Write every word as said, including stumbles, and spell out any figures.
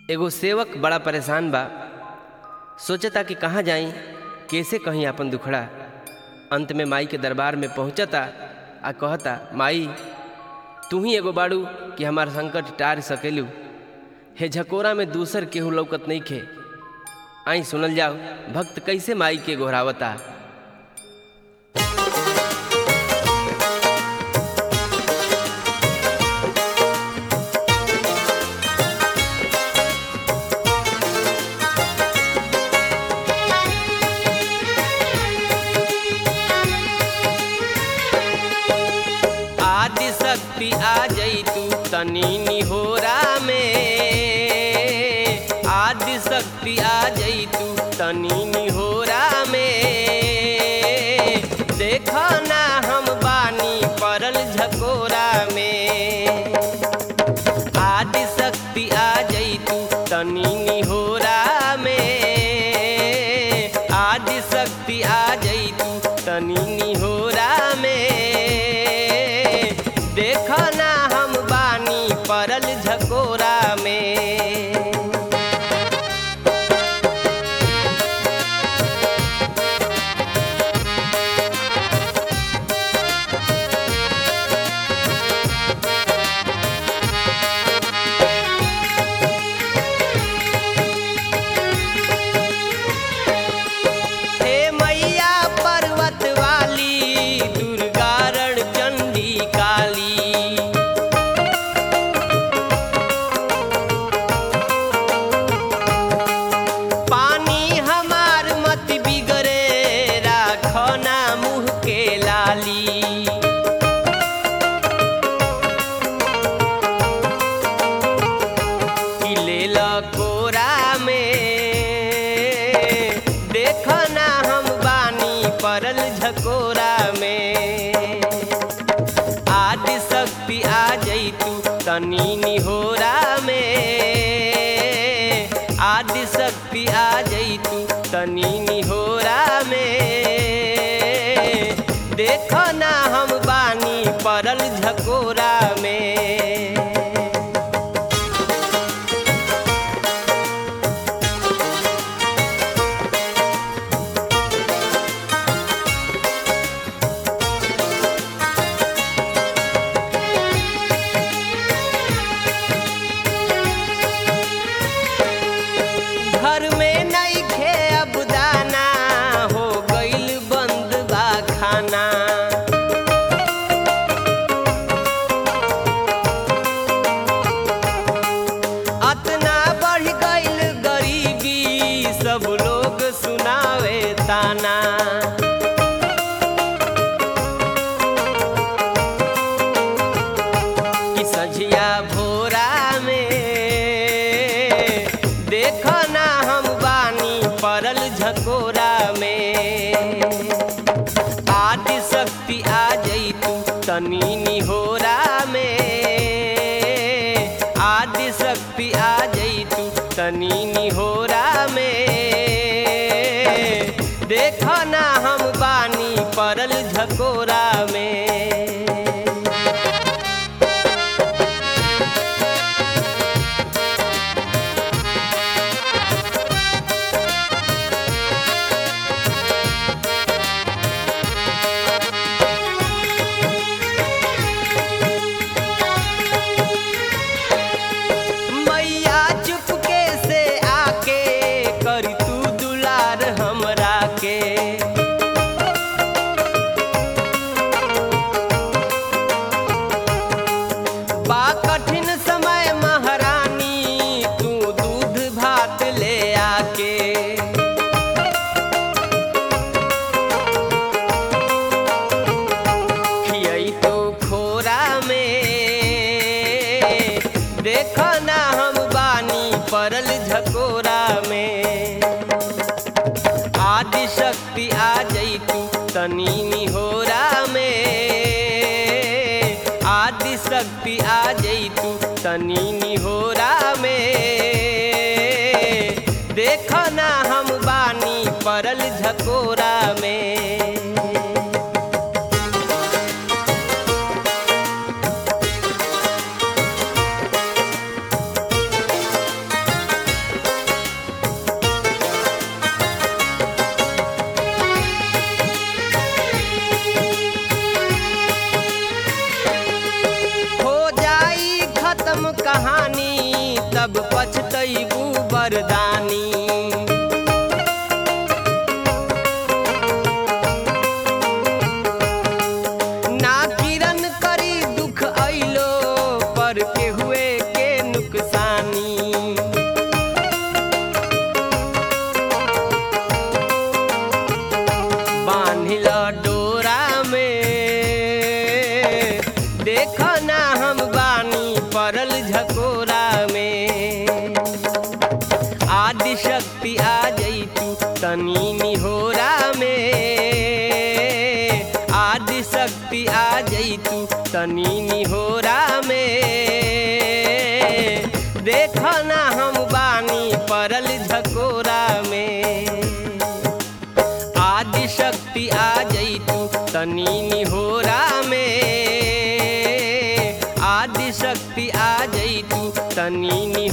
एगो सेवक बड़ा परेशान बा। सोचता कि कहाँ जाई, कैसे कहीं अपन दुखड़ा। अंत में माई के दरबार में पहुँचता आ कहता, माई तू ही एगो बाड़ू कि हमार संकट टार सकेलू। हे झकोरा में दूसर केहू लौकत नहीं खे। आई सुनल जाओ भक्त कैसे माई के गोहरावता। आदि शक्ति आ जई तू तनी निहोरा में, आदि शक्ति आ जई तू तनी निहोरा में। देखो ना हम बानी परल झकोरा में। आदि शक्ति आ जई तू तनी निहोरा में, आदि शक्ति आ जई तू तनी निहोरा में। देखो ना हम बानी परल झकोरा में। हे मैया पर्वत वाली, दुर्गा रण चंडी काली। पानी हमार मत बिगड़े, राखो ना मुँह के लाली। कि लेल कोरा में, देखो ना हम बानी परल झकोरा में। आदि शक्ति आ जई तू तनी निहोरा में, आदि शक्ति आ जई तू तनी निहोरा में। देखो ना हम बानी परल झकोरा में। घर में नहीं खे अब दाना, हो गईल बंद बा खाना। अतना बढ़ गईल गरीबी, सब लोग सुनावे ताना। कि सझिया भोरा में, देखो ना हम बानी परल झकोरा में। आदि शक्ति आ जई तू तनी निहोरा में, आदि शक्ति आ जई तू तनी निहोरा में। देखो ना हम बानी परल झकोरा में। मैया चुपके से आके करी तू दुलार हमरा के। बा कठिन समय महारानी, तू दूध भात ले आके। खियई तो खोरा में, देखो ना हम बानी परल झकोरा में। आदि शक्ति आ जई तू तनी निहोरा में, आदि शक्ति आ जई तू तनी निहोरा में। देखो ना हम बानी परल झकोरा में। जवानी तब पछतैबू बरदानी। ना किरण करी दुख अइलो पर के हुए के नुकसानी। बांधिल डोरा में देख ना हम बानी परल झकोरा में। आदि शक्ति आ जैतू तनी निहोरा में। आदि शक्ति आ जैतू तनी निहोरा में। देख ना हम बानी परल झकोरा में। आदि शक्ति आ जैतू तनी निहोरा में। आदि शक्ति आ जैतू तनी